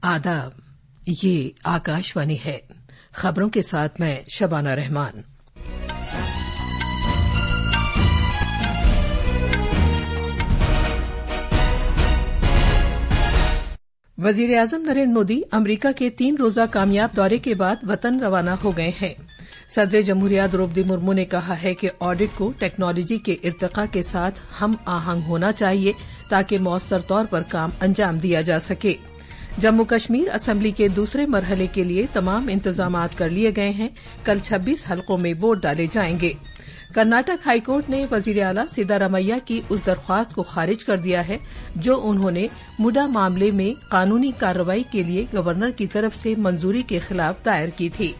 आदाब, ये आकाशवाणी है। खबरों के साथ मैं शबाना रहमान। वजीर आजम नरेंद्र मोदी अमरीका के 3 रोजा कामयाब दौरे के बाद वतन रवाना हो गए हैं। सदर जमहूरिया द्रौपदी मुर्मू ने कहा है कि ऑडिट को टेक्नोलॉजी के इर्तिका के साथ हम आहंग होना चाहिए ताकि मौसर तौर पर काम अंजाम दिया जा सके। जम्मू कश्मीर असेंबली के दूसरे मरहले के लिए तमाम इंतजामात कर लिए गए हैं। कल 26 हलकों में वोट डाले जाएंगे। कर्नाटक हाईकोर्ट ने वजीर आला सिद्धारमैया की उस दरख्वास्त को खारिज कर दिया है जो उन्होंने मुडा मामले में कानूनी कार्रवाई के लिए गवर्नर की तरफ से मंजूरी के खिलाफ दायर की थी।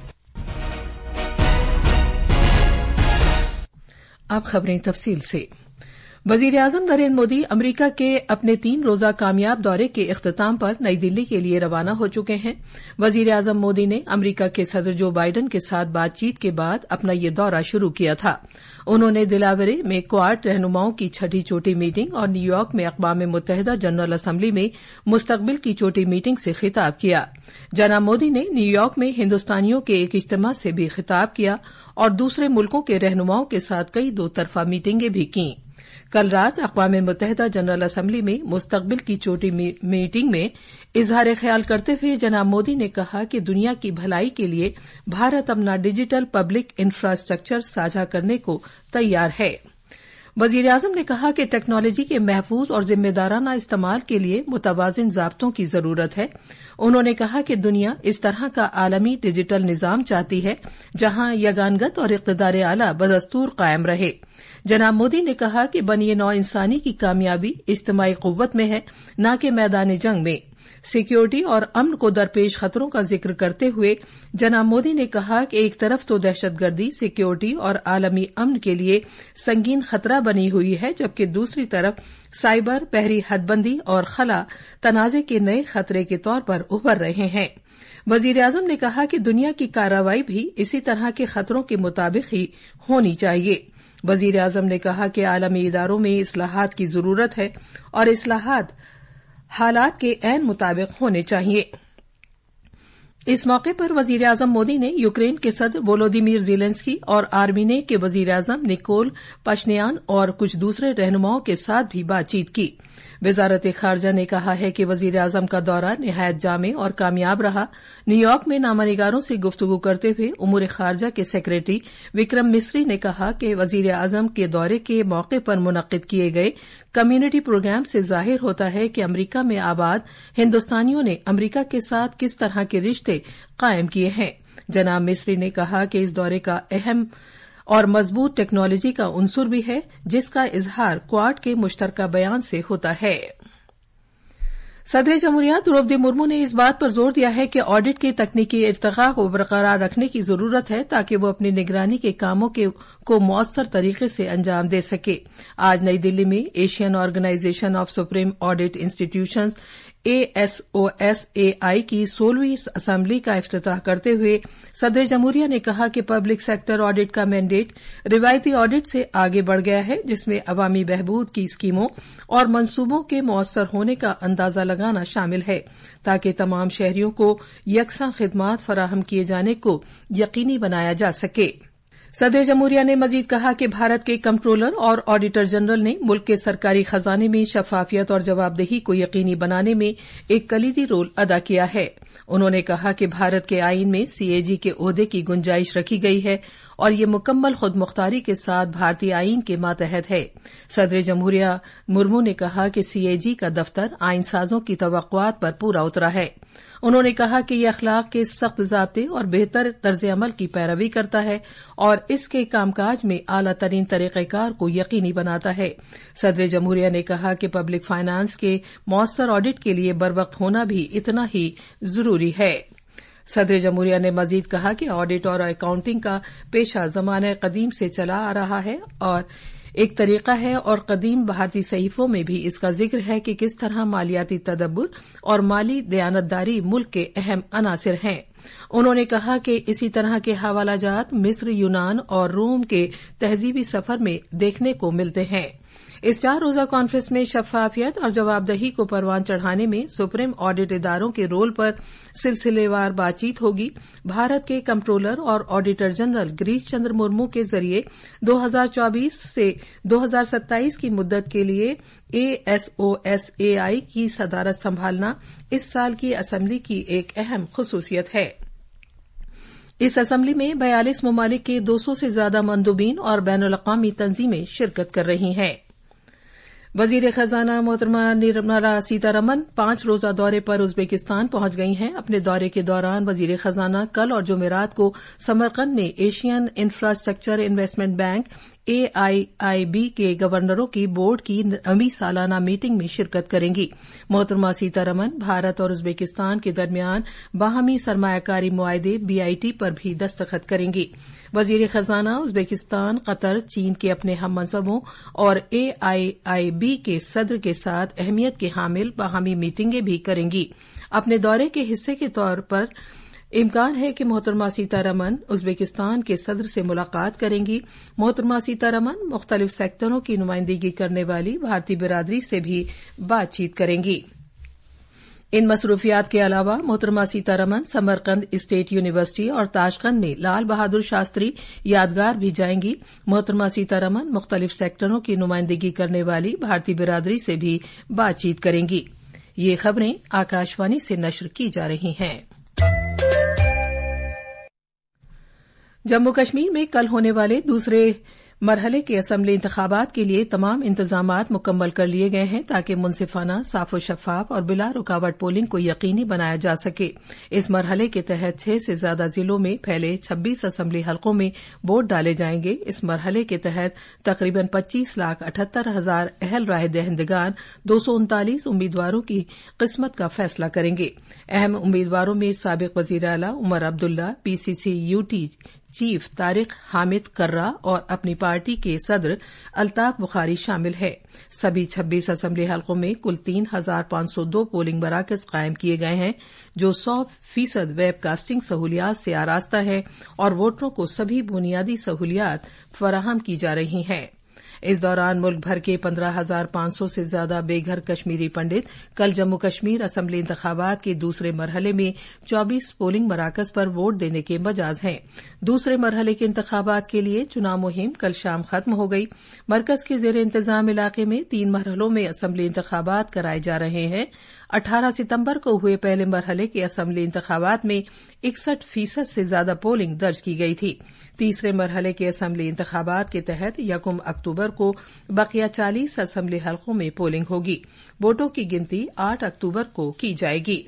अब खबरें तफसील से। वजीर आजम नरेंद्र मोदी अमरीका के अपने 3 रोजा कामयाब दौरे के इख्तिताम पर नई दिल्ली के लिए रवाना हो चुके हैं। वजीर आजम मोदी ने अमरीका के सदर जो बाइडेन के साथ बातचीत के बाद अपना ये दौरा शुरू किया था। उन्होंने दिलावरे में क्वाड रहनुमाओं की 6ठी चोटी मीटिंग और न्यूयॉर्क में अक़वाम मुत्तहिदा जनरल असेंबली में मुस्तकबिल की चोटी मीटिंग से खिताब किया। जनाब मोदी ने न्यूयॉर्क में हिंदुस्तानियों के एक इज्तिमा से भी खिताब किया और दूसरे मुल्कों के रहनुमाओं के साथ कई 2 तरफा मीटिंगें भी कीं। कल रात अक़वाम मुत्तहिदा जनरल असेंबली में मुस्तकबिल की चोटी मीटिंग में इजहार ख्याल करते हुए जनाब मोदी ने कहा कि दुनिया की भलाई के लिए भारत अपना डिजिटल पब्लिक इंफ्रास्ट्रक्चर साझा करने को तैयार है। वजीर आजम ने कहा कि टेक्नोलॉजी के महफूज और जिम्मेदाराना इस्तेमाल के लिए मुतवाजिन ज़ाब्तों की जरूरत है। उन्होंने कहा कि दुनिया इस तरह का आलमी डिजिटल निज़ाम चाहती है जहां यगानगत और इक़्तिदार आला बदस्तूर कायम रहे। जनाब मोदी ने कहा कि बनी नौ इंसानी की कामयाबी इज्तिमाई कुव्वत में है, न कि मैदान जंग में। सिक्योरिटी और अमन को दरपेश खतरों का जिक्र करते हुए जनाब मोदी ने कहा कि एक तरफ तो दहशतगर्दी, सिक्योरिटी और आलमी अमन के लिए संगीन खतरा बनी हुई है, जबकि दूसरी तरफ साइबर, बहरी हदबंदी और खला तनाज़े के नए खतरे के तौर पर उभर रहे हैं। वजीर आजम ने कहा कि दुनिया की कार्रवाई भी इसी तरह के खतरों के मुताबिक ही होनी चाहिए। वजीर आजम ने कहा कि आलमी इदारों में इस्लाहात की जरूरत है और इस्लाहात हालात के ऐन मुताबिक होने चाहिए। इस मौके पर वजीर आजम मोदी ने यूक्रेन के सदर वोलोदिमीर ज़ेलेंस्की और आर्मीनिया के वजीर आजम निकोल पशनियान और कुछ दूसरे रहनुमाओं के साथ भी बातचीत की। वजारत खारजा ने कहा है कि वजीर आजम का दौरा निहायत जामे और कामयाब रहा। न्यूयॉर्क में नामानिगारों से गुफ्तगू करते हुए उमूर खारजा के सेक्रेटरी विक्रम मिस्री ने कहा कि वजीर आजम के दौरे के मौके पर मुनक्किद किए गए कम्युनिटी प्रोग्राम से जाहिर होता है कि अमरीका में आबाद हिंदुस्तानियों ने अमरीका के साथ किस तरह के रिश्ते कायम किए हैं। जनाब मिस्री ने कहा कि इस दौरे का अहम और मजबूत टेक्नोलॉजी का उनसुर भी है, जिसका इजहार क्वाड के मुश्तरका बयान से होता है। सदर जमहूरिया द्रौपदी मुर्मू ने इस बात पर जोर दिया है कि ऑडिट के तकनीकी इर्तिका को बरकरार रखने की जरूरत है ताकि वो अपनी निगरानी के कामों को मौसर तरीके से अंजाम दे सके। आज नई दिल्ली में Asian organisation of supreme audit institutions ASOSAI की 16वीं असेंबली का इफ्तिताह करते हुए सदर जमहूरिया ने कहा कि पब्लिक सेक्टर ऑडिट का मैंडेट रिवायती ऑडिट से आगे बढ़ गया है, जिसमें अवामी बहबूद की स्कीमों और मंसूबों के मौसर होने का अंदाजा लगाना शामिल है ताकि तमाम शहरियों को यकसा खिदमात फराहम किए जाने को यकीनी बनाया जा सके। सदर जमहूरिया ने मजीद कहा कि भारत के कंट्रोलर और ऑडिटर जनरल ने मुल्क के सरकारी खजाने में शफाफियत और जवाबदेही को यकीनी बनाने में एक कलीदी रोल अदा किया है। उन्होंने कहा कि भारत के आईन में CAG के ओहदे की गुंजाइश रखी गई है और ये मुकम्मल खुदमुख्तारी के साथ भारतीय आईन के मातहत है। सदर जमहूरिया मुर्मू ने कहा कि CAG का दफ्तर आईन साजों की तवक्कुआत पर पूरा उतरा है। उन्होंने कहा कि यह अखलाक के सख्त ज़ाब्ते और बेहतर तर्ज अमल की पैरवी करता है और इसके कामकाज में आला तरीन तरीक़ेकार को यकीनी बनाता है। सदर जमहूरिया ने कहा कि पब्लिक फाइनेंस के मौसर ऑडिट के लिए बरवक्त होना भी इतना ही जरूरी है। सदर जमहूरिया ने मजीद कहा कि ऑडिट और अकाउंटिंग का पेशा ज़माने कदीम से चला आ रहा है और एक तरीका है और कदीम भारतीय सहीफों में भी इसका जिक्र है कि किस तरह मालियाती तदब्बुर और माली दयानतदारी मुल्क के अहम अनासिर हैं। उन्होंने कहा कि इसी तरह के हवालाजात मिस्र, यूनान और रोम के तहजीबी सफर में देखने को मिलते हैं। इस 4 रोजा कॉन्फ्रेंस में शफाफियत और जवाबदही को परवान चढ़ाने में सुप्रीम ऑडिट इदारों के रोल पर सिलसिलेवार बातचीत होगी। भारत के कंट्रोलर और ऑडिटर जनरल गिरीश चंद्र मुर्मू के जरिए 2024 से 2027 की मुद्दत के लिए ASOSAI की सदारत संभालना इस साल की असेंबली की एक अहम खुसूसियत है। इस असेंबली में 42 ममालिक के 200 से ज्यादा मंदूबीन और बैनुल-अक़वामी तंजीमें शिरकत कर रही हैं। वजीर खजाना मोहतरमा निर्मला सीतारमन 5 रोजा दौरे पर उज्बेकिस्तान पहुंच गई हैं। अपने दौरे के दौरान वजीर खजाना कल और जुमेरात को समरकंद में Asian infrastructure investment bank AIIB के गवर्नरों की बोर्ड की 9वीं सालाना मीटिंग में शिरकत करेंगी। मोहतरमा सीतारमन भारत और उज्बेकिस्तान के दरमियान बाहमी सरमायाकारी मुआहदे BIT पर भी दस्तखत करेंगी। वजीर खजाना उज्बेकिस्तान, कतर, चीन के अपने हम मनसबों और AIIB के सदर के साथ अहमियत के हामिल बाहमी मीटिंगें भी करेंगी। अपने दौरे के हिस्से के तौर पर इम्कान है कि मोहतरमा सीतारमन उज्बेकिस्तान के सदर से मुलाकात करेंगी। मोहतरमा सीतारमन मुख्तलिफ सेक्टरों की नुमाइंदगी करने वाली भारतीय बिरादरी से भी बातचीत करेंगी। इन मसरूफियात के अलावा मोहतरमा सीतारमन समरकंद स्टेट यूनिवर्सिटी और ताशकंद में लाल बहादुर शास्त्री यादगार भी जाएंगी। मोहतरमा सीतारमन मुख्तलिफ सेक्टरों की नुमाइंदगी करने वाली भारतीय बिरादरी से भी बातचीत करेंगी। ये खबरें आकाशवाणी से नश्र की जा रही हैं। जम्मू कश्मीर में कल होने वाले दूसरे मरहले के असेंबली इंतखाबात के लिए तमाम इंतजामात मुकम्मल कर लिए गए हैं ताकि मुनसिफाना, साफ शफाफ और बिला रुकावट पोलिंग को यकीनी बनाया जा सके। इस मरहले के तहत 6 से ज्यादा जिलों में फैले 26 असेंबली हलकों में वोट डाले जाएंगे। इस मरहले के तहत तकरीबन 25,78,000 अहल राय दहिंदगान 239 उम्मीदवारों की किस्मत का फैसला करेंगे। अहम उम्मीदवारों में साबिक वजीर आला उमर अब्दुल्ला, PCC-UT चीफ तारिक हामिद कर्रा और अपनी पार्टी के सदर अल्ताफ बुखारी शामिल है। सभी 26 असेंबली हलकों में कुल 3,502 पोलिंग मराकज कायम किए गए हैं जो 100% वेबकास्टिंग सहूलियात से आरास्ता है और वोटरों को सभी बुनियादी सहूलियात फराहम की जा रही हैं। इस दौरान मुल्क भर के 15,500 से ज्यादा बेघर कश्मीरी पंडित कल जम्मू कश्मीर असेंबली इंतखाबात के दूसरे मरहले में 24 पोलिंग मराकज पर वोट देने के मजाज हैं। दूसरे मरहले के इंतखाबात के लिए चुनाव मुहिम कल शाम खत्म हो गई। मरकज के जेर इंतजाम इलाके में 3 मरहलों में असेंबली इंतखाबात कराए जा रहे हैं। 18 सितंबर को हुए पहले मरहले के असेंबली इंतखाबात में 61% से ज्यादा पोलिंग दर्ज की गई थी। तीसरे मरहले के असेंबली इंतखाबात के तहत 1 अक्टूबर को बकिया 40 असेंबली हलकों में पोलिंग होगी। वोटों की गिनती 8 अक्टूबर को की जाएगी।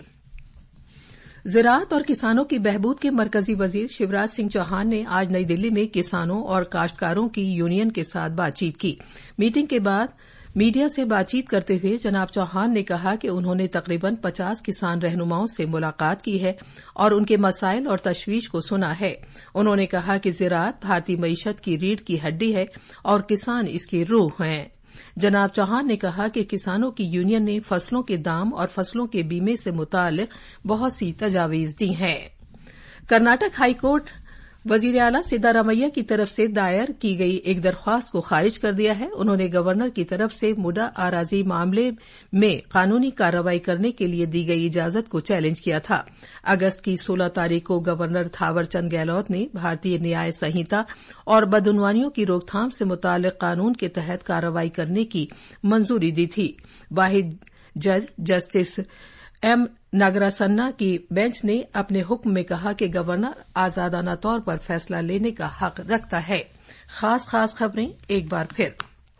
ज़राअत और किसानों की बहबूद के मरकजी वजीर शिवराज सिंह चौहान ने आज नई दिल्ली में किसानों और काश्तकारों की यूनियन के साथ बातचीत की। मीटिंग के बाद मीडिया से बातचीत करते हुए जनाब चौहान ने कहा कि उन्होंने तकरीबन 50 किसान रहनुमाओं से मुलाकात की है और उनके मसाइल और तशवीश को सुना है। उन्होंने कहा कि ज़राअत भारतीय मईशत की रीढ़ की हड्डी है और किसान इसकी रूह हैं। जनाब चौहान ने कहा कि किसानों की यूनियन ने फसलों के दाम और फसलों के बीमे से मुताल्लिक बहुत सी तजावीज दी हैं। कर्नाटक हाईकोर्ट वजीर आला सिद्धारमैया की तरफ से दायर की गई एक दरख्वास्त को खारिज कर दिया है। उन्होंने गवर्नर की तरफ से मुडा आराजी मामले में कानूनी कार्रवाई करने के लिए दी गई इजाजत को चैलेंज किया था। अगस्त की 16 तारीख को गवर्नर थावर चंद गहलोत ने भारतीय न्याय संहिता और बदउनवानियों की रोकथाम से मुताल्लिक कानून के तहत कार्रवाई करने की मंजूरी दी थी। वाहिद जज जस्टिस M. नागरासन्ना की बेंच ने अपने हुक्म में कहा कि गवर्नर आजादाना तौर पर फैसला लेने का हक रखता है। खास खबरें एक बार फिर।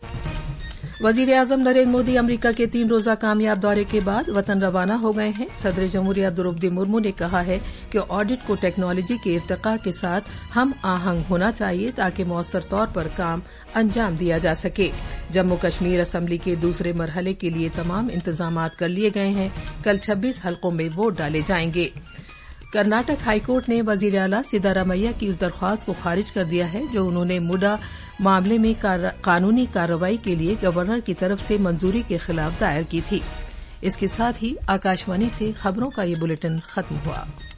वजीर आजम नरेंद्र मोदी अमरीका के 3 रोजा कामयाब दौरे के बाद वतन रवाना हो गए हैं। सदर जमहूरिया द्रौपदी मुर्मू ने कहा है कि ऑडिट को टेक्नोलॉजी के इर्तिका के साथ हम आहंग होना चाहिए ताकि मौसर तौर पर काम अंजाम दिया जा सके। जम्मू कश्मीर असेंबली के दूसरे मरहले के लिए तमाम इंतजामात कर लिए गए हैं। कल 26 हलकों में वोट डाले जाएंगे। कर्नाटक हाईकोर्ट ने वजीर आला सिद्धारमैया की उस दरख्वास्त को खारिज कर दिया है जो उन्होंने मुडा मामले में कानूनी कार्रवाई के लिए गवर्नर की तरफ से मंजूरी के खिलाफ दायर की थी। इसके साथ ही आकाशवाणी से खबरों का ये बुलेटिन खत्म हुआ।